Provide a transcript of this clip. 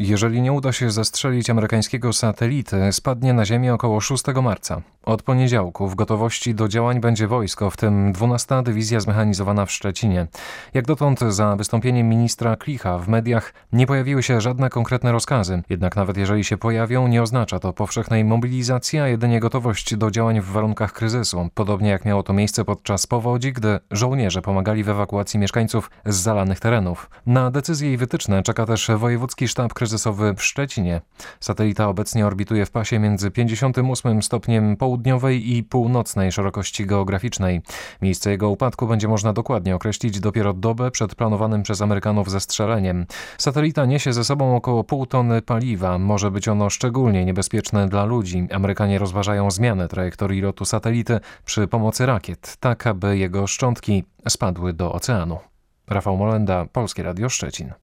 Jeżeli nie uda się zestrzelić amerykańskiego satelity, spadnie na Ziemię około 6 marca. Od poniedziałku w gotowości do działań będzie wojsko, w tym 12. Dywizja Zmechanizowana w Szczecinie. Jak dotąd za wystąpieniem ministra Klicha w mediach nie pojawiły się żadne konkretne rozkazy. Jednak nawet jeżeli się pojawią, nie oznacza to powszechnej mobilizacji, a jedynie gotowość do działań w warunkach kryzysu. Podobnie jak miało to miejsce podczas powodzi, gdy żołnierze pomagali w ewakuacji mieszkańców z zalanych terenów. Na decyzje i wytyczne czeka też Wojewódzki Sztab Kryzysowy w Szczecinie. Satelita obecnie orbituje w pasie między 58 stopniem południowej i północnej szerokości geograficznej. Miejsce jego upadku będzie można dokładnie określić dopiero dobę przed planowanym przez Amerykanów zestrzeleniem. Satelita niesie ze sobą około pół tony paliwa. Może być ono szczególnie niebezpieczne dla ludzi. Amerykanie rozważają zmianę trajektorii lotu satelity przy pomocy rakiet, tak aby jego szczątki spadły do oceanu. Rafał Molenda, Polskie Radio Szczecin.